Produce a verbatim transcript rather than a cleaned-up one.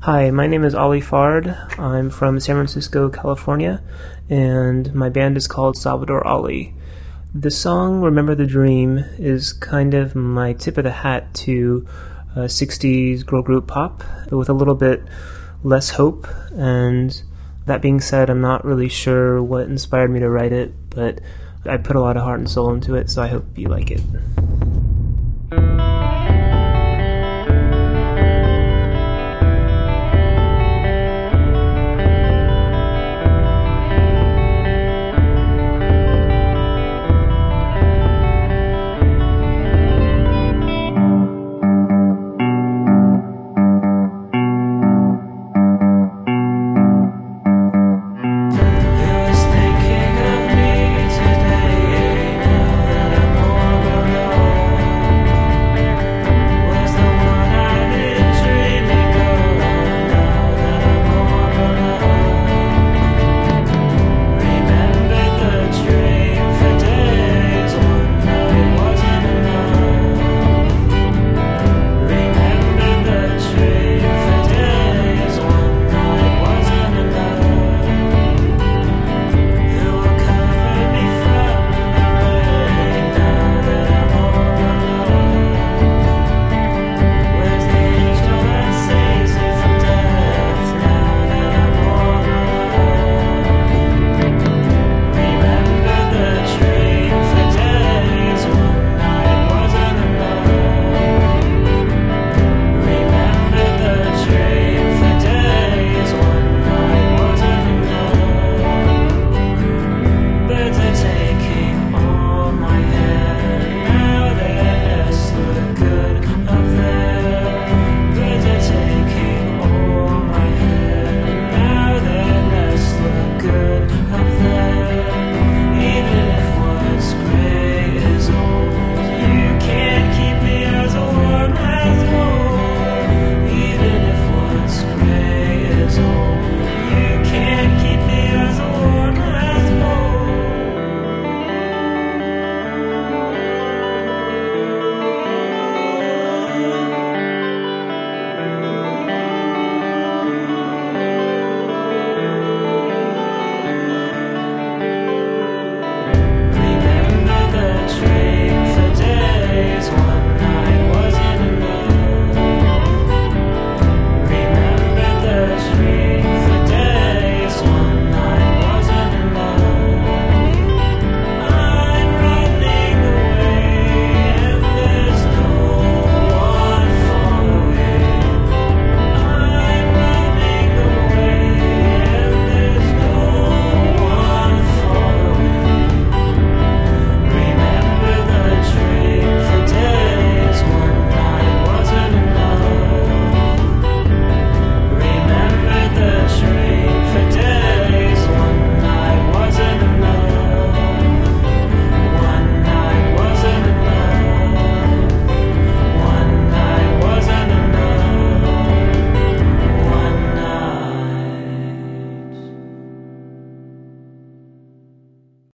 Hi, my name is Ollie Fard. I'm from San Francisco, California, and my band is called Salvador Ali. The song Remember the Dream is kind of my tip of the hat to uh, sixties girl group pop, but with a little bit less hope. And that being said, I'm not really sure what inspired me to write it, but I put a lot of heart and soul into it, so I hope you like it.